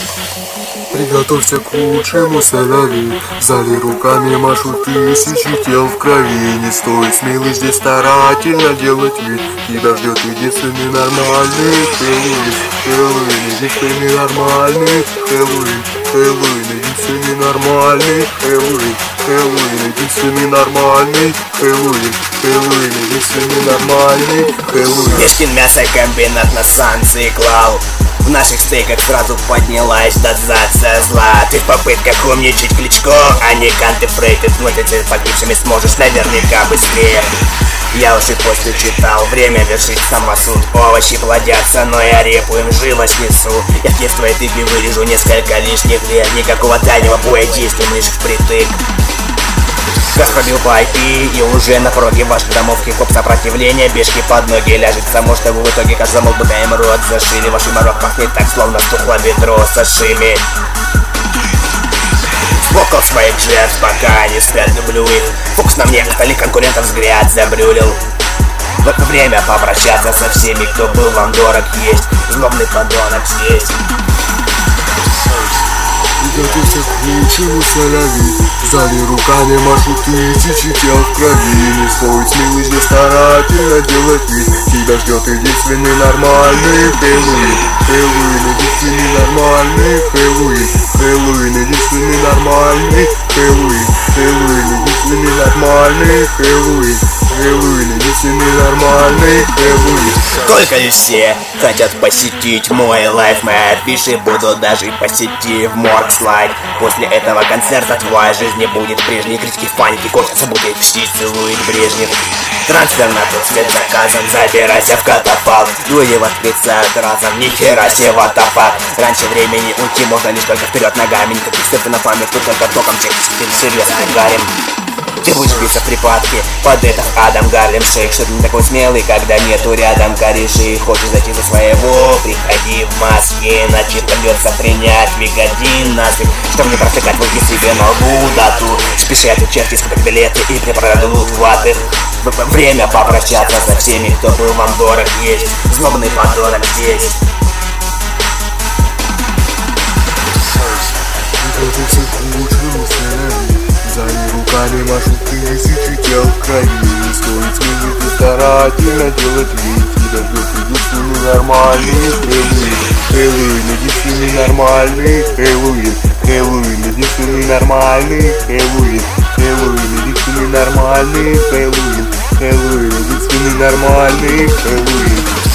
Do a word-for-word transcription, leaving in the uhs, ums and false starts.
Приготовься к лучшему, соляви. В зале руками машут тысячи тел в крови. Не стоит смелый здесь старательно делать вид. Тебя ждет единственный нормальный Хэллоуин. Хэллоуин, единственный нормальный Хэллоуин. Хэллоуин, единственный нормальный Хэллоуин. Хэллоуин, единственный нормальный Хэллоуин. Хэллоуин, единственный нормальный Хэллоуин. Пешкин мясокомбинат на станции клал. В наших стейках сразу поднялась дозация зла. Ты в попытках умничать Кличко, а не контефрейтед. Вносить погибшими сможешь наверняка быстрее. Я уж и после читал, время вершить самосуд. Овощи плодятся, но я репу им живо снесу. Я в текст твоей тыги вырежу несколько лишних лет. Никакого дальнего боя действуем лишь впритык. Газ пробил по ай пи, и уже на пороге ваших домов хип-хоп сопротивление бешки под ноги ляжет к тому, чтобы в итоге каждый замолк, будто им рот зашили. Ваш юморок пахнет так, словно стухло бедро сашими. Сбокал своих жертв, пока они спят, люблю их. Фокус на мне, остальных конкурентов взгляд забрюлил. Вот время попрощаться со всеми, кто был вам дорог. Есть злобный подонок здесь. Приготовься к лучшему, соляви. В зале руками машут тысячи тел в крови. Не стоит смелый здесь старательно делать вид. Тебя ждет единственный нормальный Хэллоуин. Хэллоуин, единственный нормальный Хэллоуин. Хэллоуин, единственный нормальный Хэллоуин. Хэллоуин, единственный нормальный Хэллоуин. Хэллоуин, единственный нормальный Хэллоуин. Только и все хотят посетить мой лайф. Мои афиши будут даже посетив морг слайд. После этого концерта твоя жизнь не будет прежней. Критики фаники косятся, будет чтить, целует Брежнев. Трансфер на тот свет заказан, забирайся в катафалк. Люди восклицают разом, нихера себе ватапак. Раньше времени уйти можно лишь только вперед ногами. Никаких серфи на память, тут только током тех серьезно гарем. Ты будешь биться в припадке под этот Адам Гарлем Шейк. Что ты не такой смелый, когда нету рядом корешей. Хочешь зайти за своего, приходи в маске. Иначе придется принять вигодин нафиг. Чтобы не протыкать в руки себе на лбу дату. Спешат у черти скупать билеты и преподадут хваты. Время попрощаться со всеми, кто был вам дорог. Есть злобный подонок здесь. Приготовься к лучшему, соляви. В зале руками машут тысячи тел в крови. Не стоит смелый старательно делать вид. Тебя ждет единственный нормальный Хэллоуин. Хэллоуин, единственный нормальный Хэллоуин. Хэллоуин, единственный нормальный Хэллоуин. Хэллоуин, единственный нормальный Хэллоуин. Хэллоуин, единственный нормальный Хэллоуин.